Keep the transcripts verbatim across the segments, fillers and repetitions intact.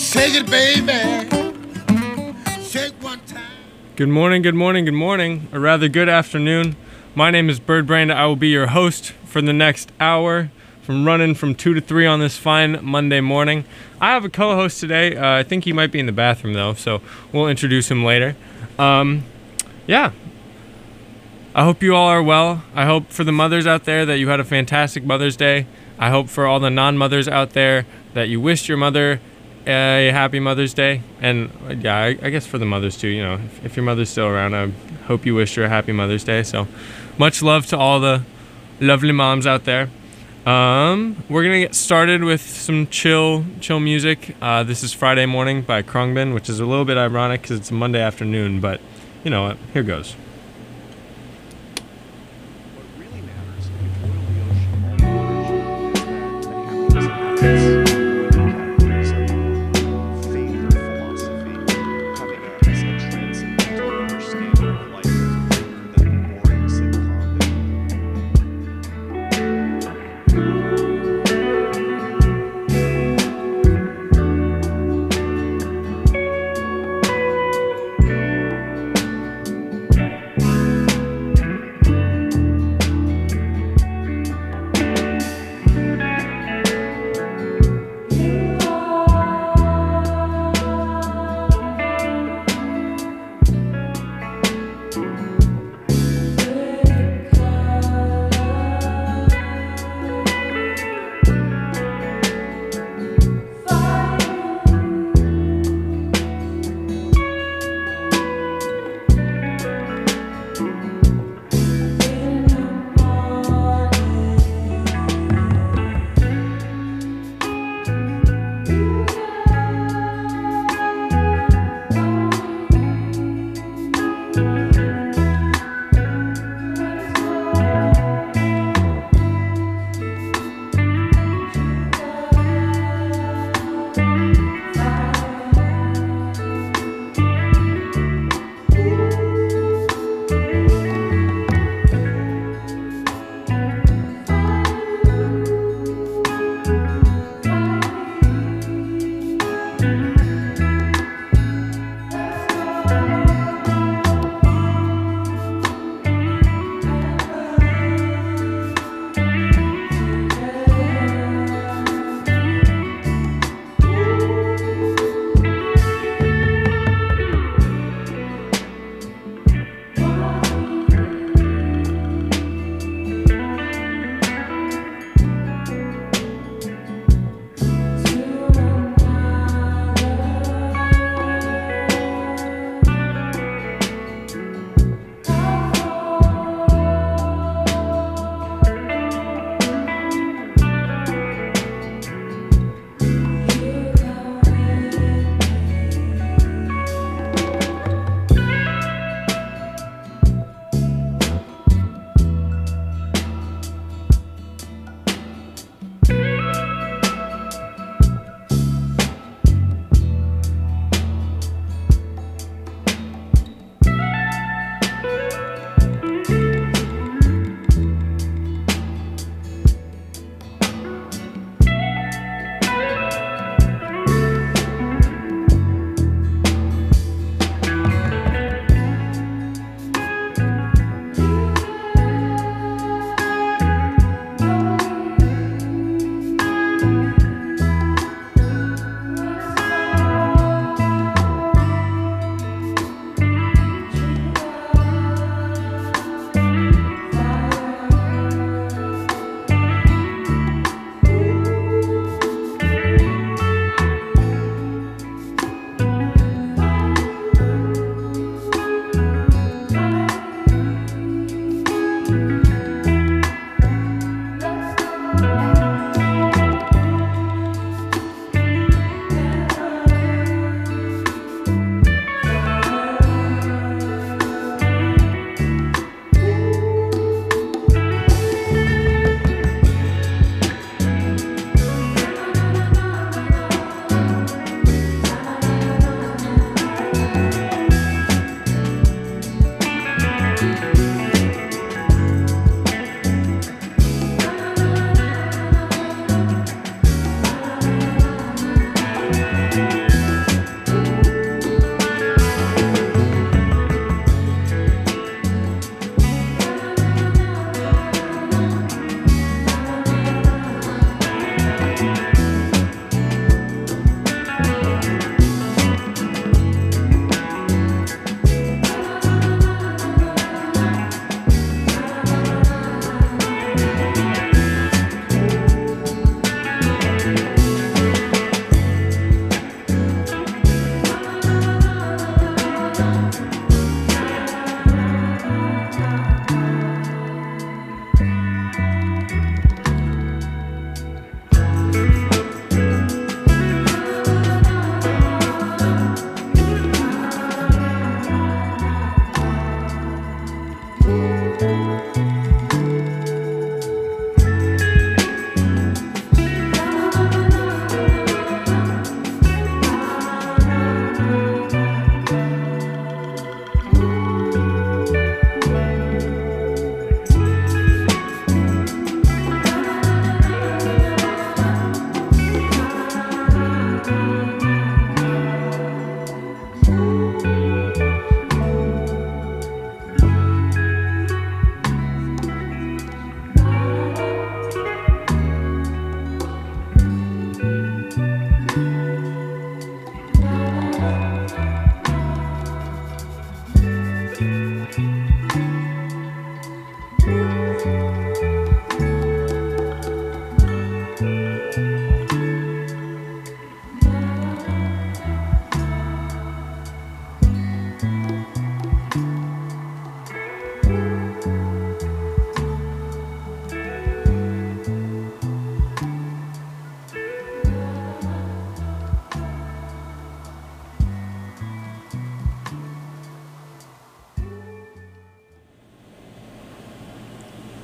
Shake it, baby. Shake one time. Good morning, good morning, good morning, or rather good afternoon. My name is Bird Brand. I will be your host for the next hour from running from two to three on this fine Monday morning. I have a co-host today. Uh, I think he might be in the bathroom though, so we'll introduce him later. Um, yeah. I hope you all are well. I hope for the mothers out there that you had a fantastic Mother's Day. I hope for all the non-mothers out there that you wished your mother a happy Mother's Day. And uh, yeah, I, I guess for the mothers too, you know, if, if your mother's still around, I hope you wished her a happy Mother's Day. So much love to all the lovely moms out there. Um, we're gonna get started with some chill, chill music. Uh, this is Friday Morning by Khruangbin, which is a little bit ironic because it's a Monday afternoon, but you know what? Here goes.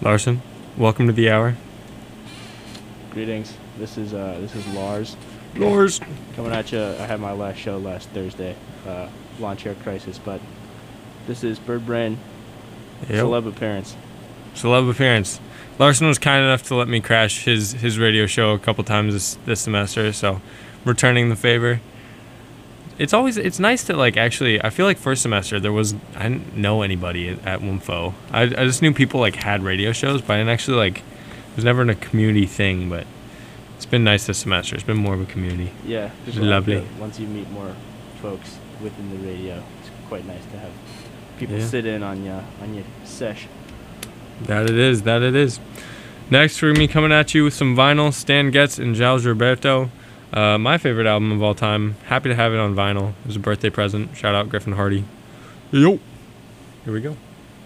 Larson, welcome to the hour. Greetings. This is uh, this is Lars. Lars. Coming at you. I had my last show last Thursday, uh, Lawn Chair Crisis, but this is Bird Brain, Yep. celeb appearance. Celeb appearance. Larson was kind enough to let me crash his, his radio show a couple times this, this semester, so returning the favor. It's always it's nice to like actually. I feel like first semester there was I didn't know anybody at, at WUMFO. I I just knew people like had radio shows, but I didn't actually like. It was never in a community thing, but it's been nice this semester. It's been more of a community. Yeah, It's lovely. good. Once you meet more folks within the radio, it's quite nice to have people Yeah. sit in on your on your sesh. That it is. That it is. Next, we're gonna be coming at you with some vinyl. Stan Getz and Giles Roberto. Uh, my favorite album of all time. Happy to have it on vinyl. It was a birthday present. Shout out Griffin Hardy. Yo. Here we go.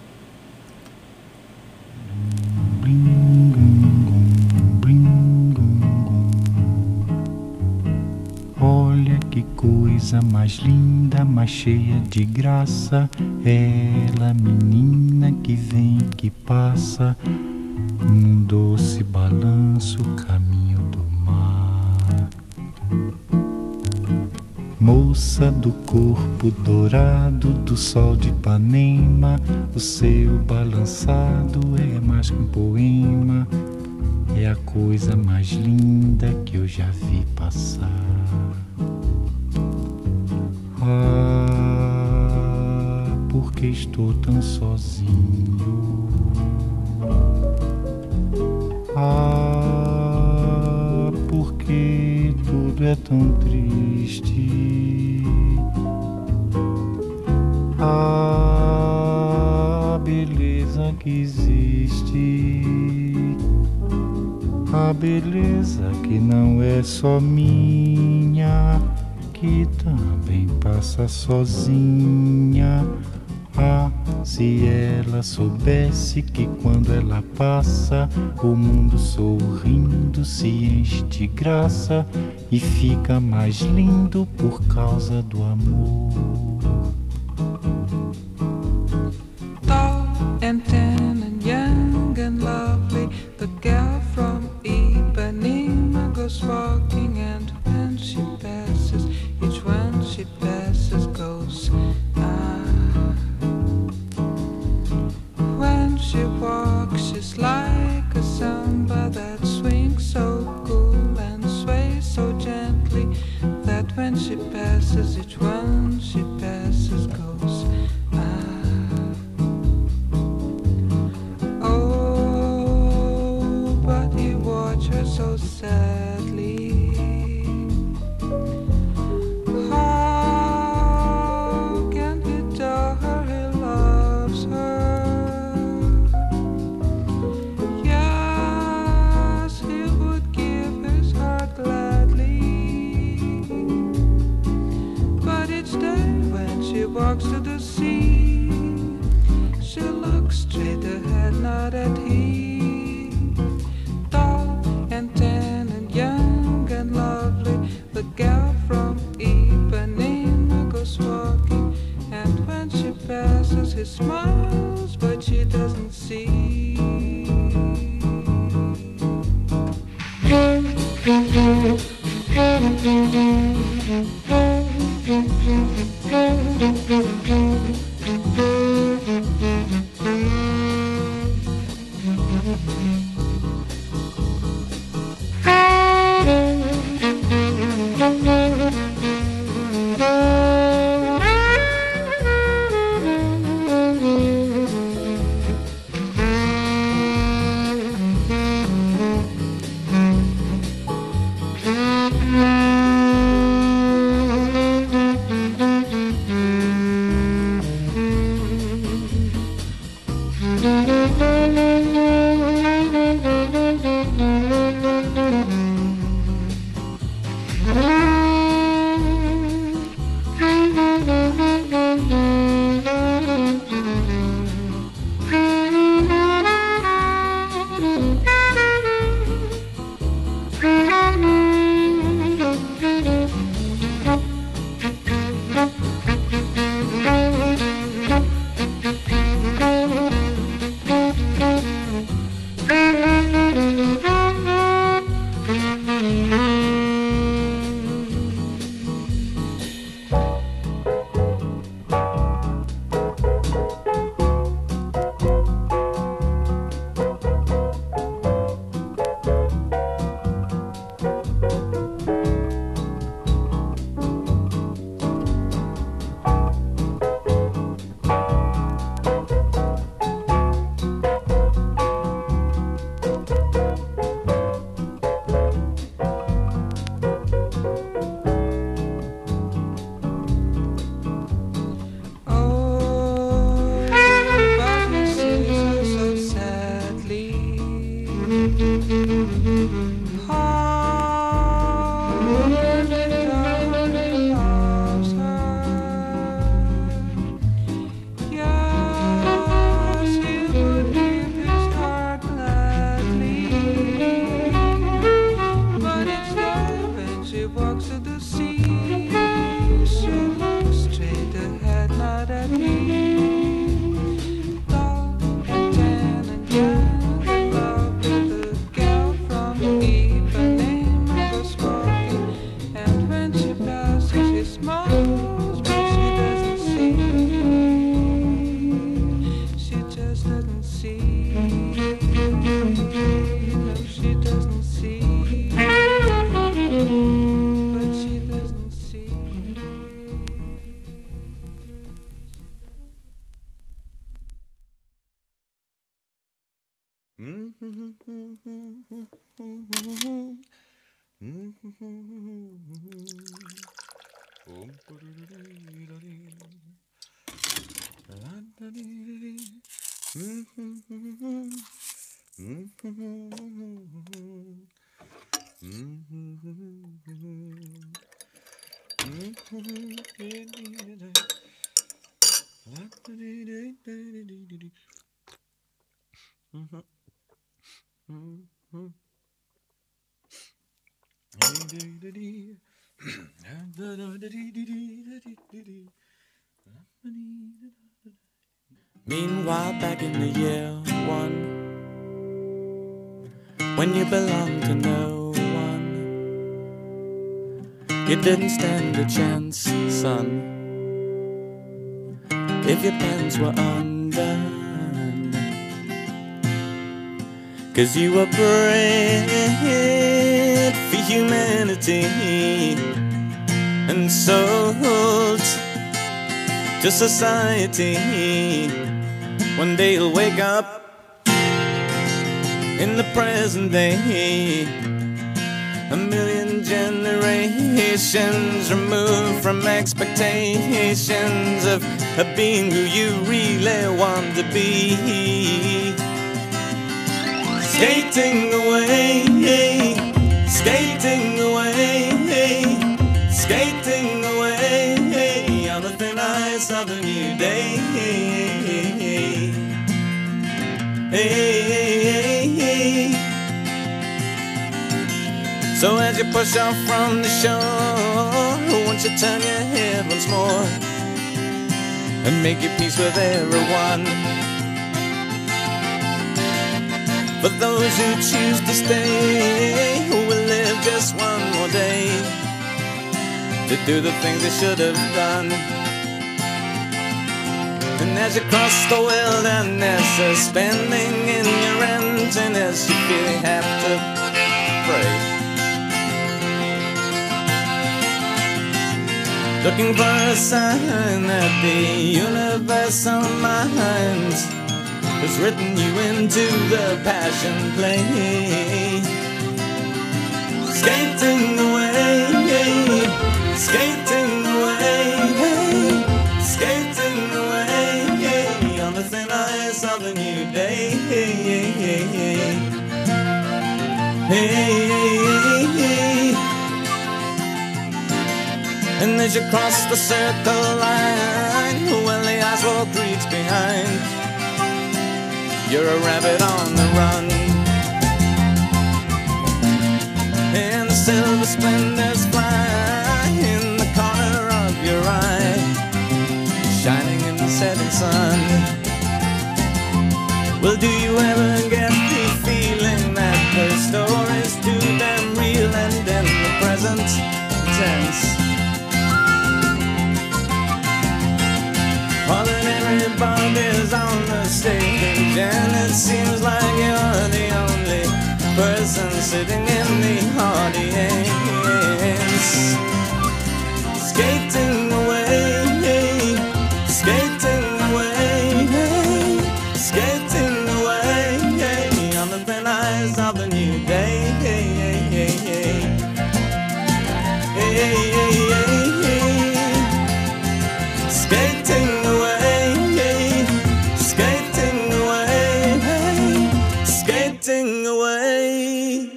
Olha que coisa mais linda, mais cheia de graça. Ela, menina que vem, que passa, num doce balanço, caminho do mar. Moça do corpo dourado do sol de Ipanema, o seu balançado é mais que um poema. É a coisa mais linda que eu já vi passar. Ah, porque estou tão sozinho. Ah, porque tudo é tão triste. Ah, beleza que existe. A beleza que não é só minha, que também passa sozinha. Ah, se ela soubesse que quando ela passa, o mundo sorrindo se enche de graça e fica mais lindo por causa do amor. Tall and tan and young and lovely, the girl from Ipanema goes walking, and when she passes, each one she passes goes ah. When she walks, she's like a samba that swings so cool and sways so gently, that when she passes, each one she passes goes ah. Oh, but he watched her so sadly. How can he tell her he loves her? Yes, he would give his heart gladly. But each day when she walks to the sea, she looks straight ahead, not at him. Tall and tan and young and lovely, the gal from Ipanema goes walking, and when she passes, he smiles, but she doesn't see. Meanwhile, back in the year one, when you belonged to no one, you didn't stand a chance, son, if your pants were undone. 'Cause you were bred for humanity and sold to society. One day you'll wake up in the present day, a million generations removed from expectations of, of being who you really want to be. Skating away, skating away, skating away on the thin ice of a new day. Hey, hey, hey. So as you push off from the shore, won't you turn your head once more and make your peace with everyone? For those who choose to stay, who will live just one more day to do the things they should have done. And as you cross the wilderness, suspending in your emptiness, you feel you have to pray, looking for a sign that the universal mind has written you into the passion play. Skating away, skating away, skating away on the thin ice of a new day. Hey, and as you cross the circle line, well, the asphalt creaks behind, you're a rabbit on the run, and the silver splendors fly in the corner of your eye, shining in the setting sun. Well, do you ever get the feeling that the story's too damn real and present tense. All that everybody's on the stage, and it seems like you're the only person sitting in the audience. Skating away, skating away, skating away on the thin ice of the new day. Skating away, skating away, skating away.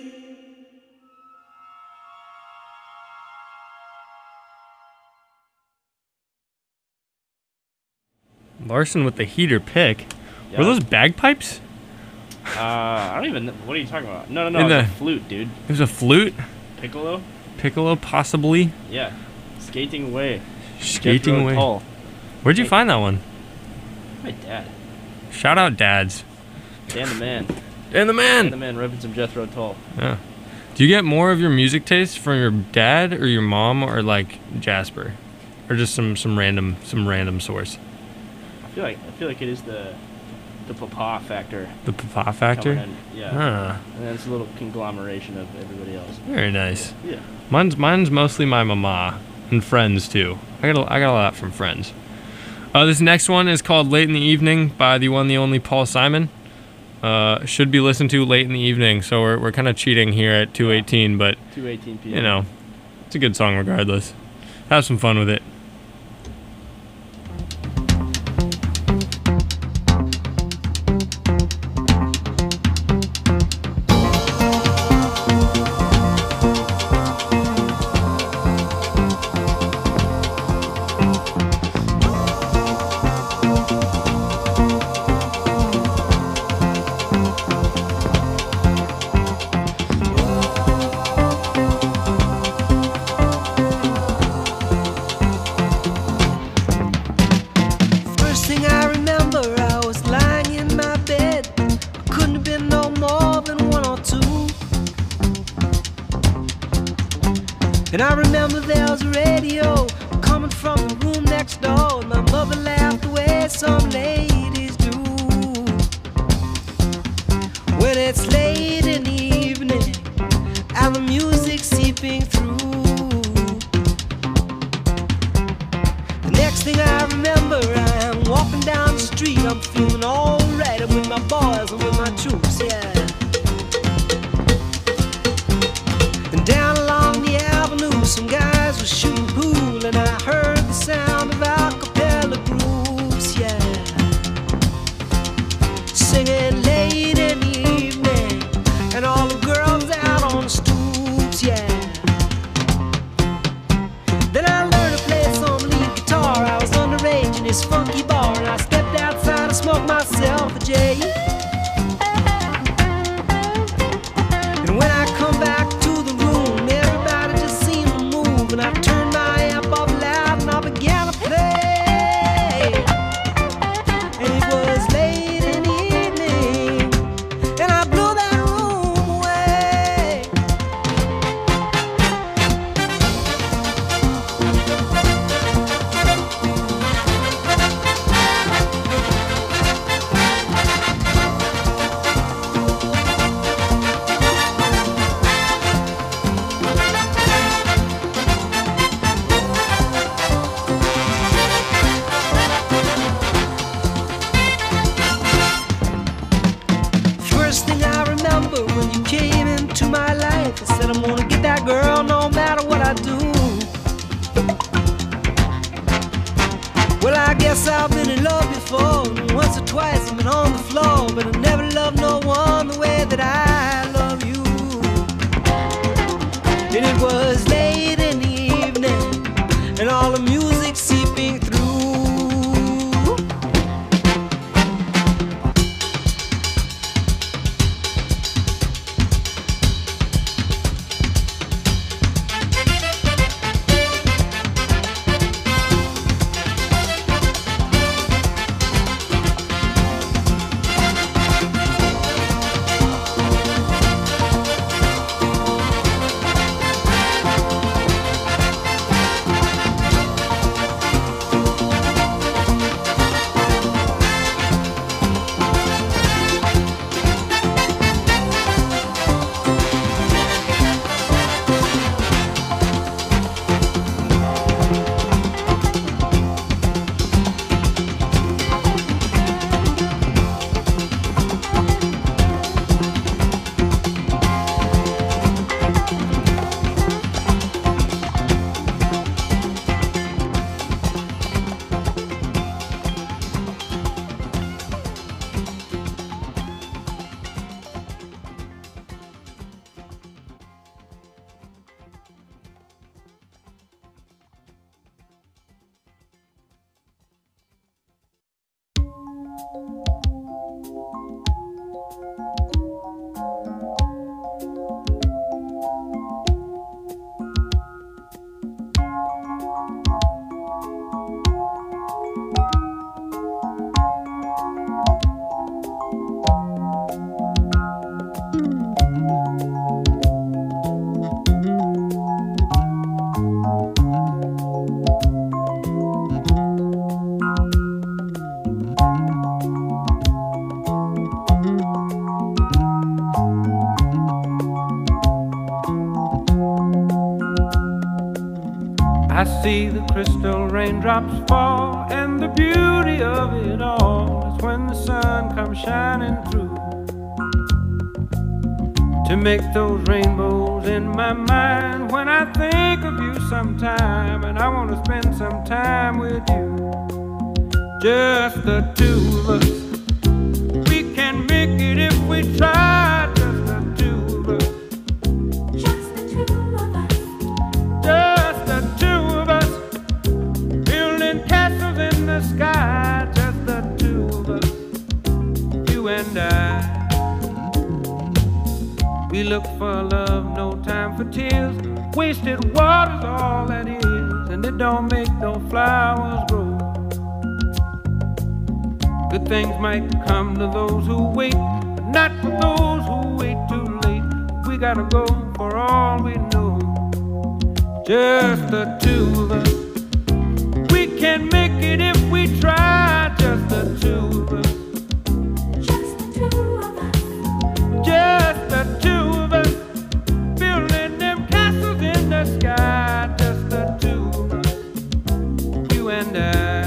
Larson with the heater pick. Yeah. Were those bagpipes? Uh, I don't even know. What are you talking about? No, no, In no. It's the- a flute, dude. It was a flute? Piccolo? Piccolo, possibly? Yeah. Skating away. Skating Jethro away. Tull. Where'd you Hey. find that one? My dad. Shout out dads. Dan the man. And the man! Dan the man repping some Jethro Tull. Yeah. Do you get more of your music taste from your dad or your mom or like Jasper? Or just some, some random some random source? I feel like I feel like it is the the papa factor. The papa factor? coming in. Yeah. Ah, And then it's a little conglomeration of everybody else. very nice. Yeah. Mine's mine's mostly my mama and friends too. I got a, I got a lot from friends. Uh, this next one is called "Late in the Evening" by the one, the only Paul Simon. Uh, should be listened to late in the evening, so we're we're kind of cheating here at two eighteen, but two eighteen p m. you know, it's a good song regardless. Have some fun with it. First thing I remember, I was lying in my bed. I couldn't have been no more than one or two. And I remember there was a radio coming from the room next door. And my mother laughed the way some ladies do. When it's late in the evening and the music's seeping through. The next thing I remember, I'm walking down the street. I'm feeling alright. I'm with my boys and with my troops, yeah. And down along the avenue, some guys were shooting pool, and I heard the sound of a cappella groups, yeah. Singing late in the evening, and all the girls out on the stoops, yeah. Then I learned to play some lead guitar. I was underage in this funky bar, and I stepped outside and smoked myself a J. And when I come back to the room, everybody just seemed to move, and I turned my amp up loud and I began to play. And it was late in the evening, and I blew that room away. First thing I remember when you came into my life, I said I'm gonna get that girl no matter what I do. Well, I guess I've been in love before, and once or twice I've been on the floor, but I never loved no one the way that I love you. And it was late in the evening, and all the music seeping through. I see the crystal raindrops fall, and the beauty of it all is when the sun comes shining through to make those rainbows in my mind. When I think of you sometime, and I want to spend some time with you, just the two of us. We can make it if we try, just the two of us. Just the two of us. Just the two of us, building castles in the sky, just the two of us, you and I. We look for love, no time for tears. Wasted water's all that is, and it don't make no flowers grow. Good things might come to those who wait, but not for those who wait too late. We gotta go for all we know, just the two of us. We can make it if we try, just the two of us. Just the two of us. Just the two of us, building them castles in the sky, just the two of us, you and I.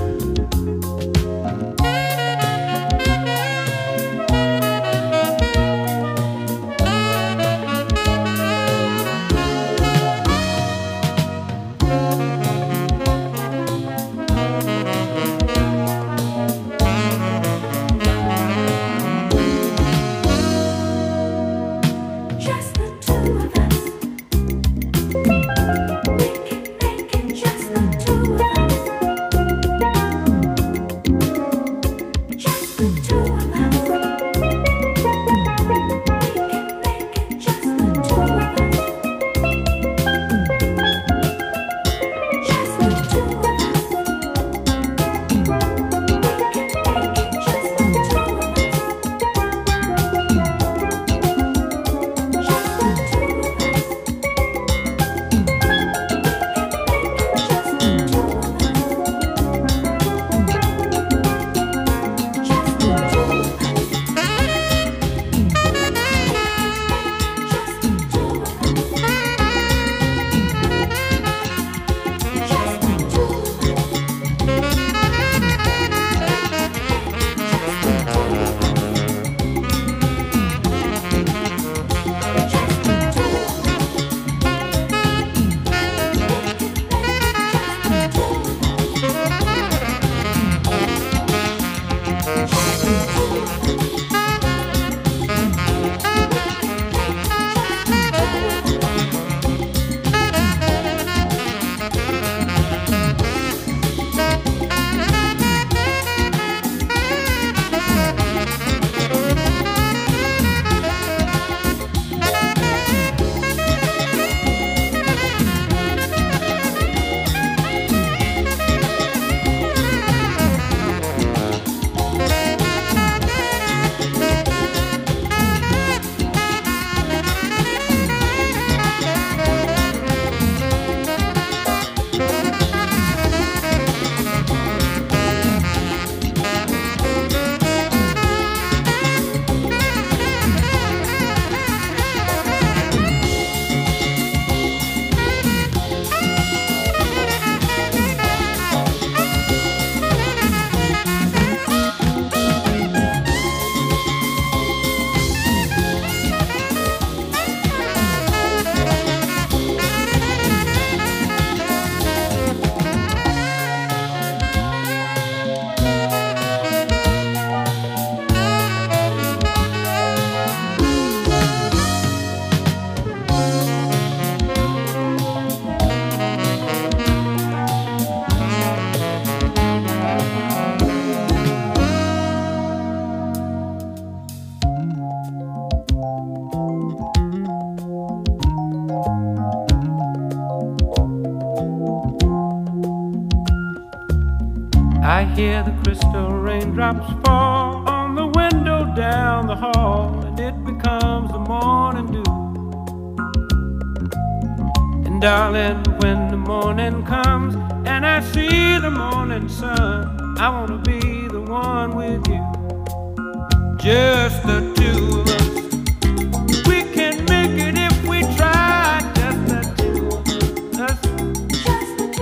I hear the crystal raindrops fall on the window down the hall, and it becomes the morning dew. And darling, when the morning comes and I see the morning sun, I wanna be the one with you, just the two of us. We can make it if we try, just the two of us. Just the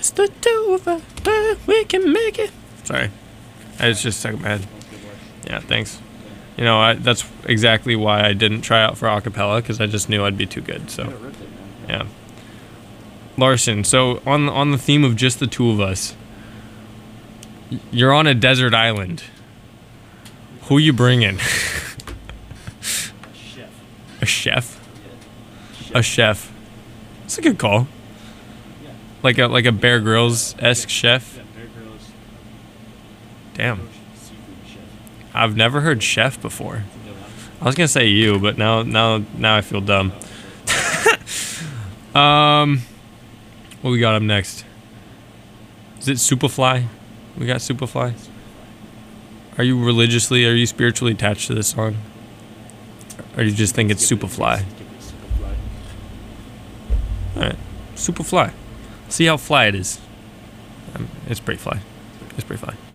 Just the two of us, uh, we can make it. Sorry, it's just stuck in my head. Yeah, thanks. You know, I, that's exactly why I didn't try out for acapella, because I just knew I'd be too good. So, yeah. Larson, so on on the theme of just the two of us, y- you're on a desert island. Who you bringing? A chef. A chef. It's a good call. Like a like a Bear Grylls-esque chef. Damn. I've never heard chef before. I was gonna say you, but now now now I feel dumb. um, what we got up next? Is it Superfly? We got Superfly. Are you religiously, are you spiritually attached to this song? Or you just think it's Superfly? Alright, Superfly. See how fly it is. Um, it's pretty fly. It's pretty fly.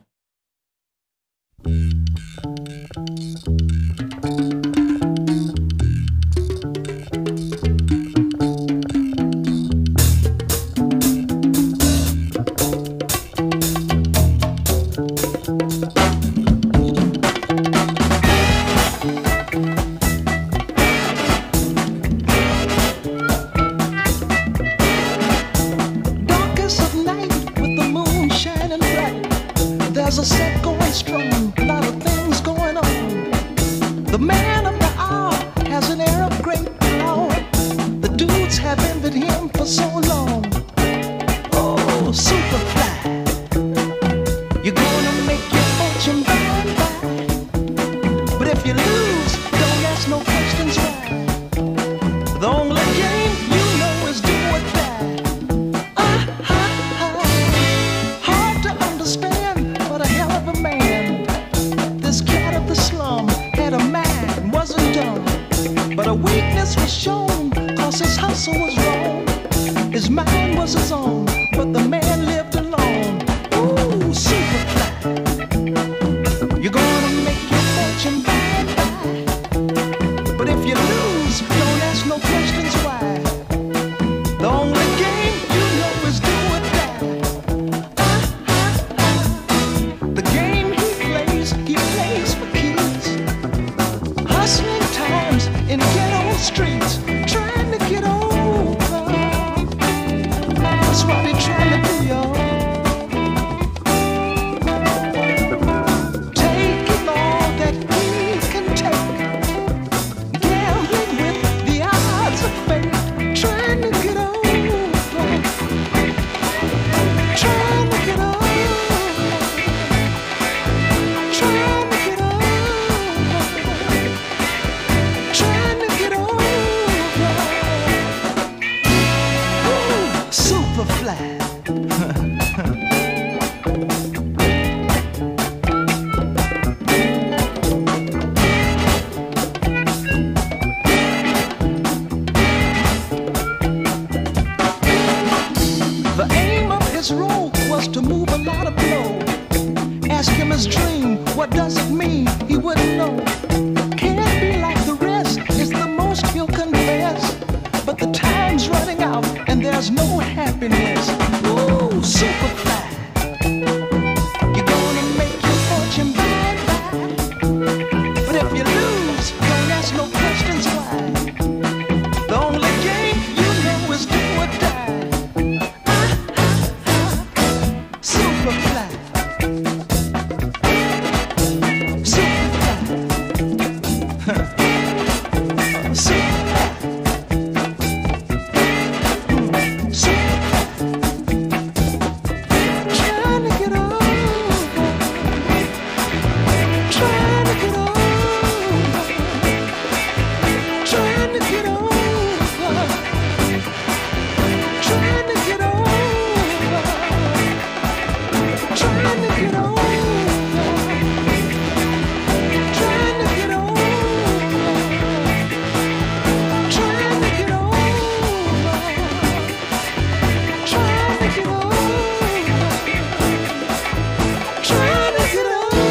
Darkest of night with the moon shining bright. There's a set going strong, a lot of things going on. The man of the hour has an air of great power. The dudes have envied him for so long. Oh, Superfly, you're gonna make your fortune by and by. But if you lose, don't ask no questions why. The only game you know is do or die. Hard to understand, but a hell of a man. This cat of the slum had a mind, wasn't dumb. But a weakness was shown, cause his hustle was wrong. His mind was his own, but the man lived alone. Ooh, Superfly, you're gonna make your fortune by and by. But if you lose, don't ask no questions why. The only game you know is do or die. The game he plays, he plays for kids. Hustling times in ghetto streets, trying to get over. That's what they're trying to do, y'all. Taking all that he can take, gambling with the odds of fate, trying to get over, trying to get over, trying to get over, trying to get over. Ooh, Superfly. The aim of his role was to move a lot of blow. Ask him his dream, what does it mean? He wouldn't know. Can't be like the rest, it's the most he'll confess. But the time's running out and there's no happiness. Ooh, Superfly, you're gonna make your fortune by and by. But if you lose, don't ask no questions why. The only game you know is do or die. Superfly, Superfly, Superfly, Superfly. Trying to get over, trying to get over, trying to get over, trying to get over. Trying to get over, trying to get over, trying to get over, trying to get over, trying to get over.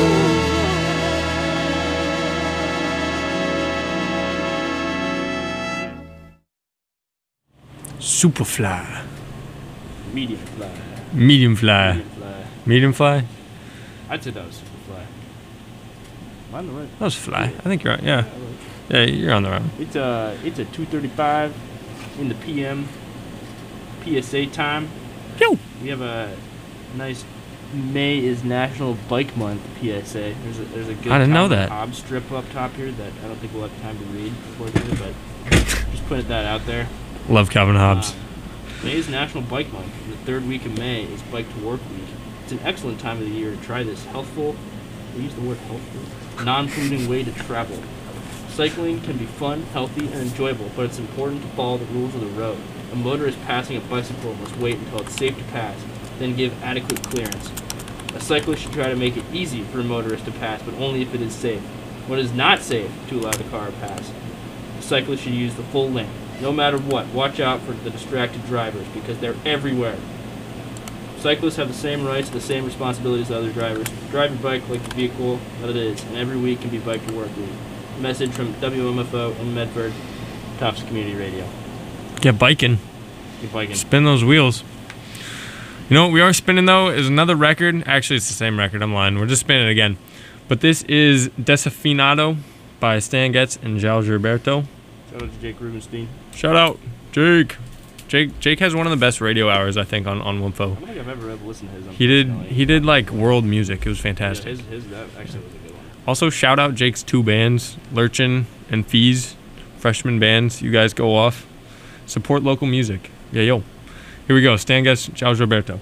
Superfly. Media fly. Medium fly. Medium fly. Medium fly? I'd say that was super fly. Am I on the right? That was fly. I think you're right. Yeah. Yeah, you're on the right. It's a it's a two thirty-five in the P M P S A time. Pew! We have a nice May is National Bike Month P S A. There's a there's a good I didn't know Calvin that. Hobbes strip up top here that I don't think we'll have time to read before we do, but just putting that out there. Love Calvin Hobbes. Um, May is National Bike Month. The third week of May is Bike to Work Week. It's an excellent time of the year to try this healthful, we use the word healthful, non-polluting way to travel. Cycling can be fun, healthy, and enjoyable, but it's important to follow the rules of the road. A motorist passing a bicycle must wait until it's safe to pass, then give adequate clearance. A cyclist should try to make it easy for a motorist to pass, but only if it is safe. When it is not safe to allow the car to pass, a cyclist should use the full lane. No matter what, watch out for the distracted drivers, because they're everywhere. Cyclists have the same rights, the same responsibilities as other drivers. Drive your bike like the vehicle that it is, and every week can be Bike to Work Week. Message from W M F O in Medford, Tufts Community Radio. Get biking. Get biking. Spin those wheels. You know what we are spinning, though, is another record. Actually, it's the same record. I'm lying. We're just spinning it again. But this is Desafinado by Stan Getz and Giles Roberto. Shout out to Jake Rubenstein. Shout out, Jake. Jake Jake has one of the best radio hours, I think, on, on I Wimfo. don't think I've ever, ever listened to his. He did unfortunately. he did like world music. It was Yeah, fantastic. his, his, that actually was a good one. Also, shout out Jake's two bands, Lurchin and Fees, freshman bands. You guys go off. Support local music. Yeah, yo. Here we go. Stan Getz, Giles Roberto.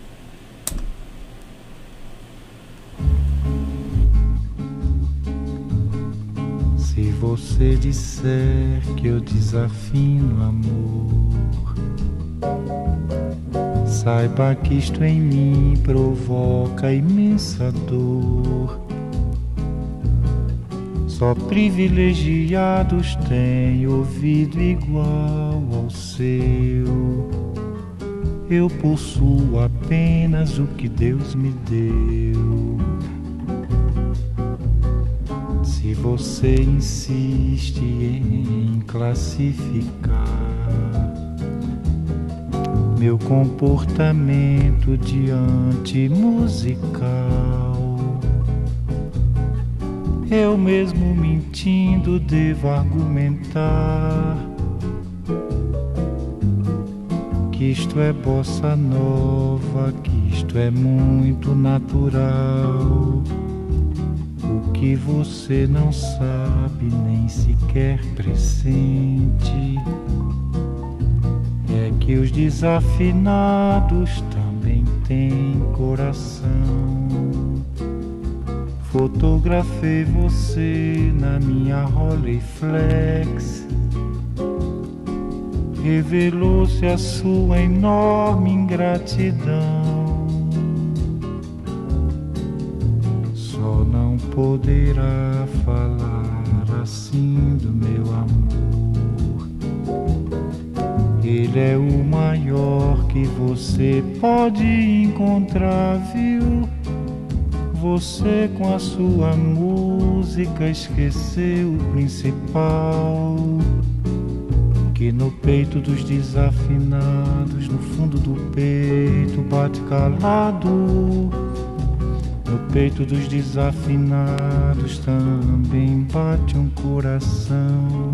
Se você disser que eu desafino amor, saiba que isto em mim provoca imensa dor. Só privilegiados têm ouvido igual ao seu. Eu possuo apenas o que Deus me deu. Se você insiste em classificar meu comportamento diante musical, eu mesmo mentindo devo argumentar que isto é bossa nova, que isto é muito natural. O que você não sabe, nem sequer pressente, é que os desafinados também têm coração. Fotografei você na minha Rolleiflex, revelou-se a sua enorme ingratidão. Só não poderá falar assim do meu amor. Ele é o maior que você pode encontrar, viu? Você com a sua música esqueceu o principal, que no peito dos desafinados, no fundo do peito bate calado. No peito dos desafinados também bate um coração.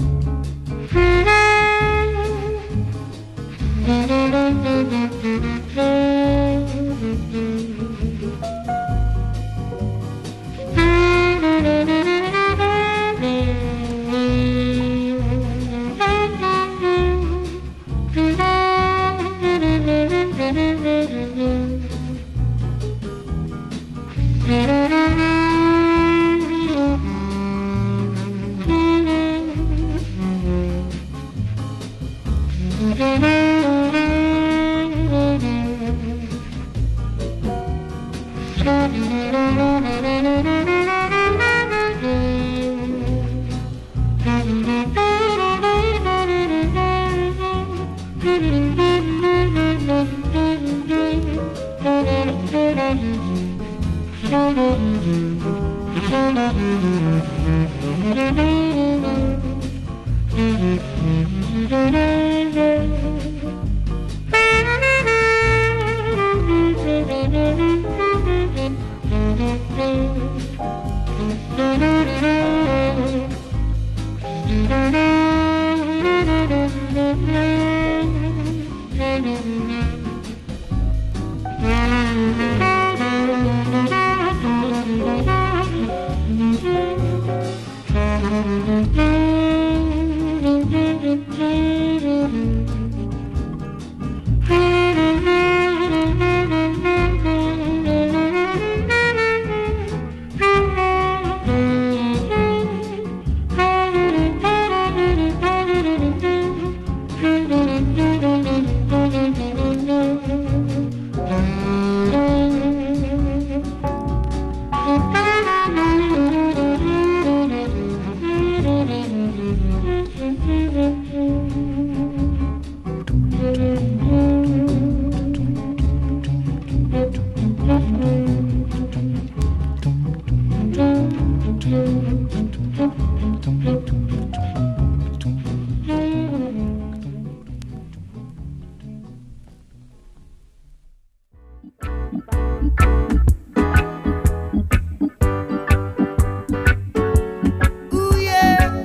Ooh, yeah.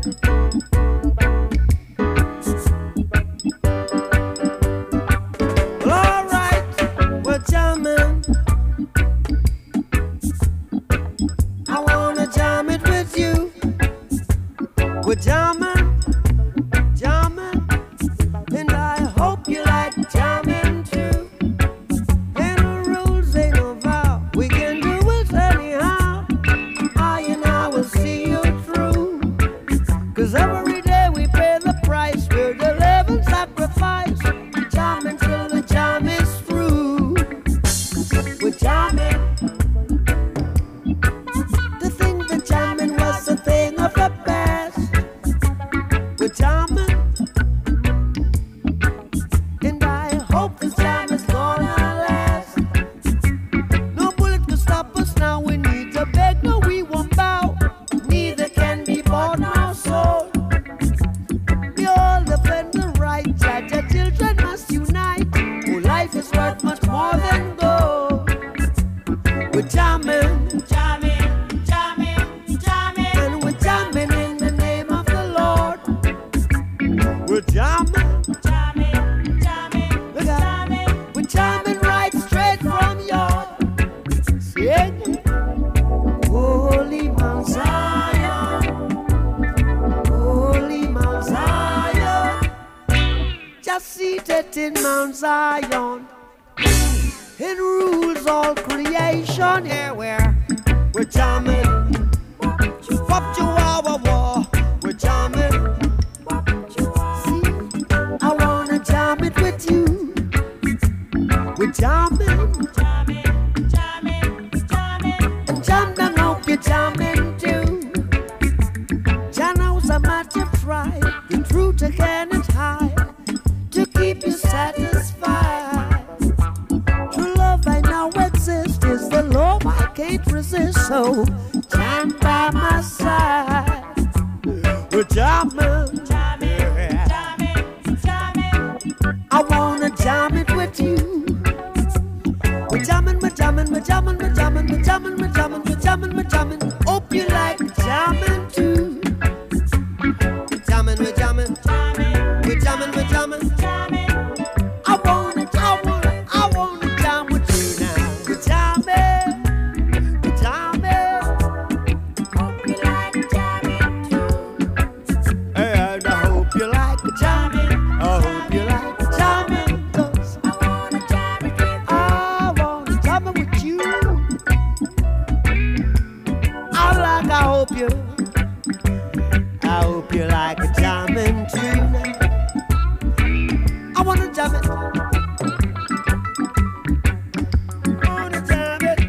Well, all right, we're jamming. I wanna jam it with you. We're jamming, jamming, and I hope you like jamming too. Ain't no rules, ain't no vow. We can do it anyhow. I and I will see you through. Cause every day we pay the price. We're the living sacrifice. Jamming till the jam is through. We're jamming. To think that jamming was a thing of the past. We're jamming. And I hope this jam is gonna last. No bullet can stop us now. We need to beg, no, we won't bow. Neither can be bought nor sold. We all defend the right. Judge our children must unite. Oh, life is worth much more than gold. We're jamming, jamming, jamming, jamming, and we're jamming in the name of the Lord. We're jamming, jamming, jamming, jamming. We're jamming right straight from your sing. Holy Mount Zion, Holy Mount Zion, just seated in Mount Zion. It rules all creation. Yeah, we're we're jamming. Wop chihuahua war. We're jamming. See, I wanna jam it with you. We're jamming, jamming, jamming, jamming, and jam down, hope you're jamming too. Janos a match of try. The truth again is high to keep you satisfied. True love I know exists is the love I can't resist. So jam by my side. We're jamming, jamming, jamming, jamming. I wanna jam it with you. We're jamming, we're jamming, we're jamming, we're jamming, we're jamming, we're jamming, we're jamming, we're jamming. Hope you like jamming too. We're jamming, we're jamming, we're jamming, we're jamming. I wanna, I wanna, I wanna jam with you now. We're jamming, we're jamming. Hope you like jamming too. And I hope you like jamming. I hope you like jamming. 'Cause I wanna jam it with you. I wanna jam it with you. I like, I hope you, I hope you like jamming too. I wanna jam it. I wanna jam it.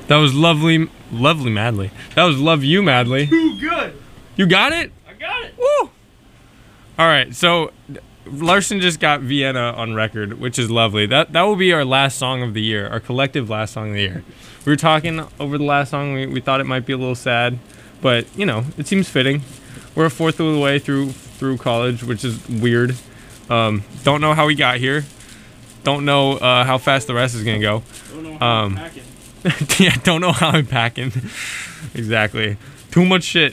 That was lovely, lovely madly. That was Love You Madly. Too good. You got it? I got it. Woo! All right, so Larson just got Vienna on record, which is lovely. That that will be our last song of the year, our collective last song of the year. We were talking over the last song. We, we thought it might be a little sad, but you know, it seems fitting. We're a fourth of the way through through college, which is weird. Um, don't know how we got here. Don't know uh, how fast the rest is gonna go. Don't know how Um, to pack it. Yeah, don't know how I'm packing. Exactly. Too much shit.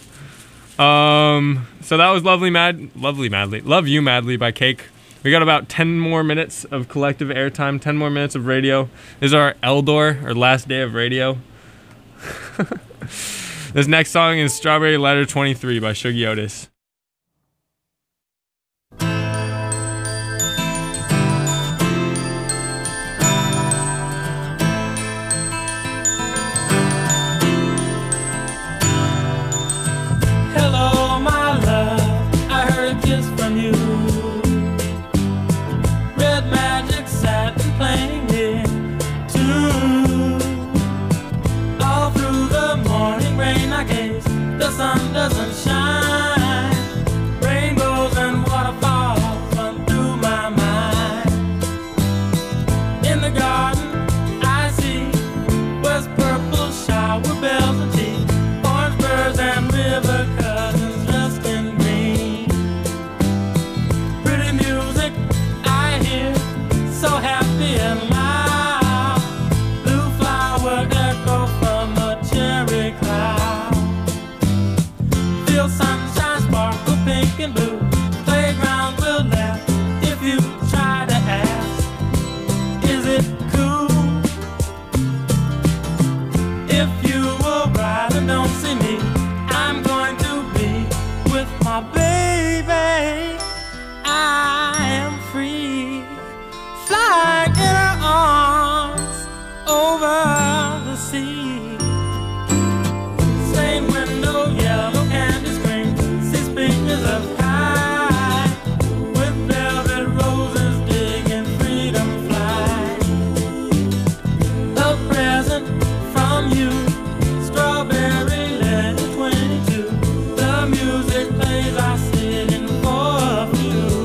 um, so that was lovely, mad, lovely, madly. Love You Madly by Cake. We got about ten more minutes of collective airtime, ten more minutes of radio. This is our Eldor, our last day of radio. This next song is Strawberry Letter twenty-three by Shuggy Otis. Hello, my love, I heard a kiss from you. Red magic satin playing it too. All through the morning rain I gaze, the sun doesn't shine. Rainbows and waterfalls run through my mind. In the garden I see was purple shower bells and tea, orange birds and river cousins dressed in green. Pretty music I hear, so happy and loud. Blue flower echo from a cherry cloud. Feel sunshine sparkle pink and blue. Playground will laugh if you try to ask, is it cool? If you arrive and don't see me, I'm going to be with my baby. I am free, flying in her arms over the sea. Same window, yellow candy screen, see speakers of high, with velvet roses digging freedom fly. A present from you, strawberry letter twenty-two. The music plays, I sit in for a few.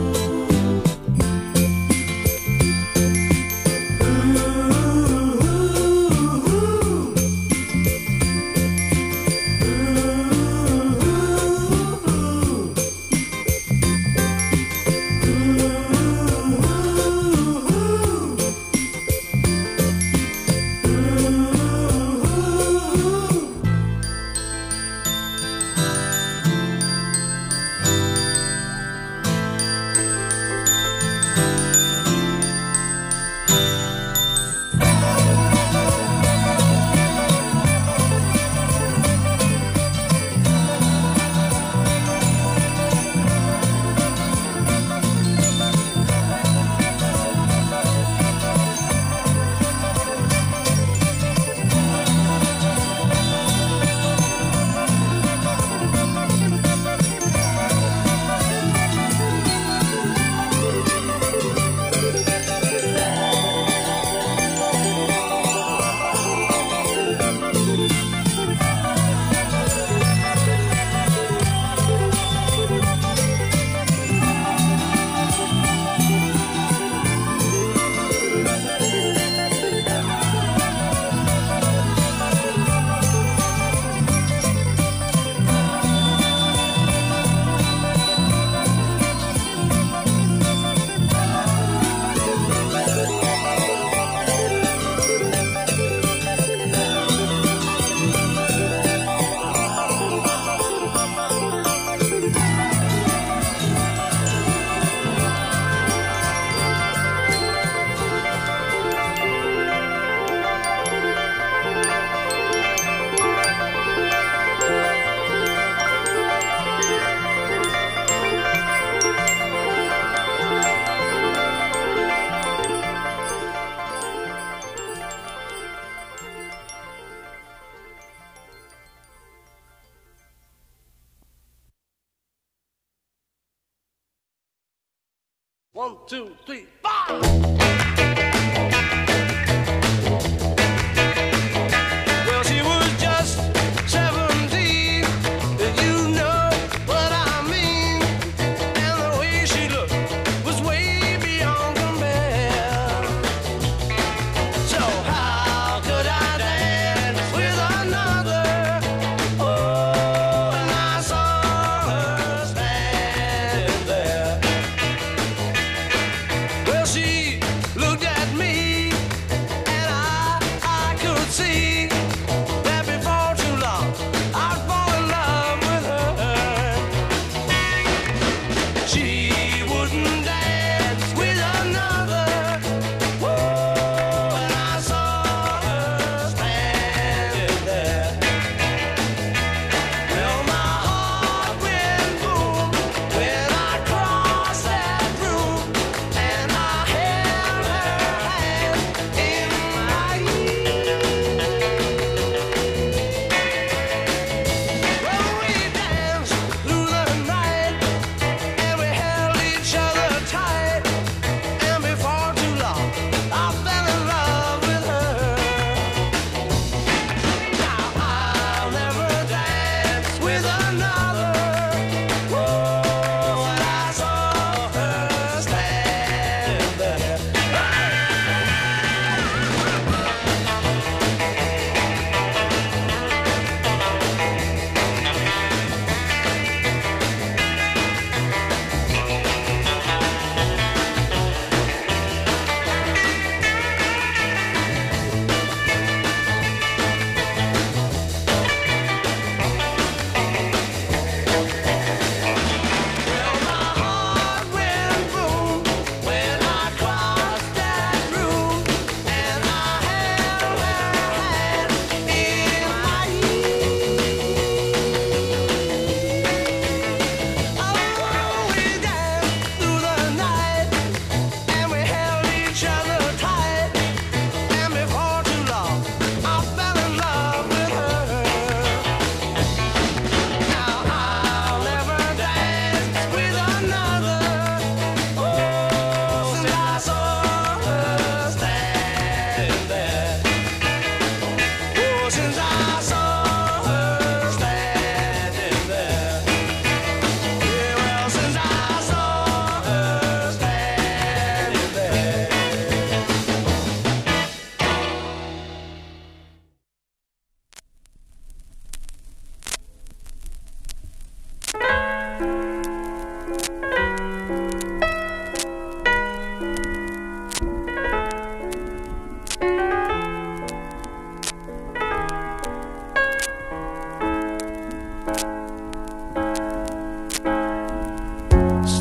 One, two, three, five.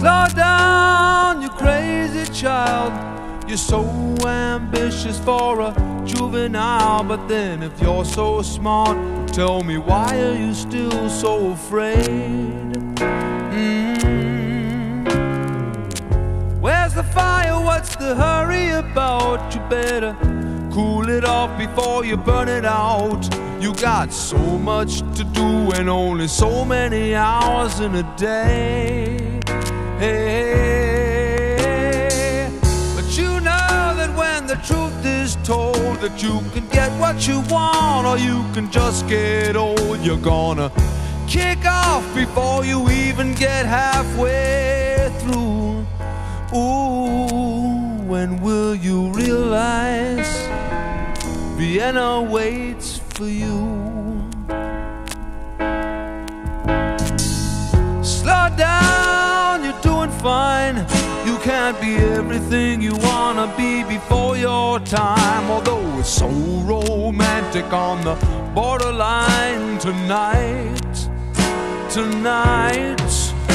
Slow down, you crazy child. You're so ambitious for a juvenile. But then if you're so smart, tell me, why are you still so afraid? Mm. Where's the fire? What's the hurry about? You better cool it off before you burn it out. You got so much to do and only so many hours in a day. Hey, but you know that when the truth is told, that you can get what you want or you can just get old. You're gonna kick off before you even get halfway through. Ooh, when will you realize Vienna waits for you? Slow down, you're doing fine. You can't be everything you wanna be before your time. Although it's so romantic on the borderline tonight, tonight.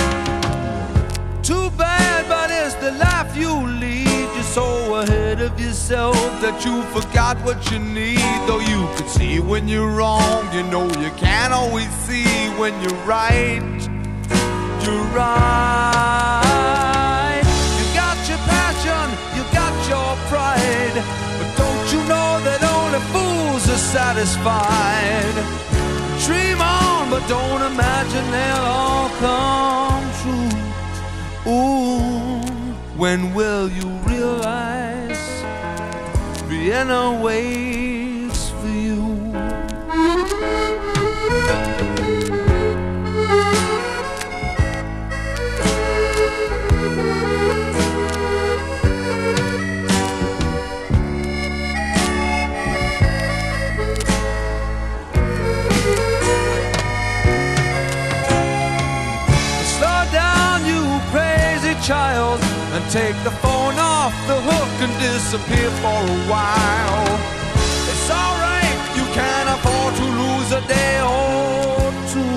Too bad, but it's the life you lead. You're so ahead of yourself that you forgot what you need. Though you can see when you're wrong, you know you can't always see when you're right. You're right. You got your passion, you got your pride, but don't you know that only fools are satisfied? Dream on, but don't imagine they'll all come true. Ooh, when will you realize Vienna waits for you? Child, and take the phone off the hook and disappear for a while. It's alright, you can afford to lose a day or two.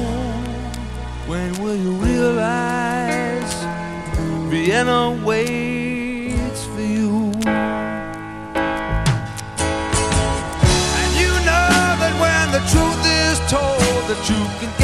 Ooh, when will you realize Vienna waits